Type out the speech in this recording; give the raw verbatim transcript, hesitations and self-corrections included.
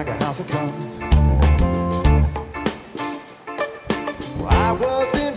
like a house of cards. I was in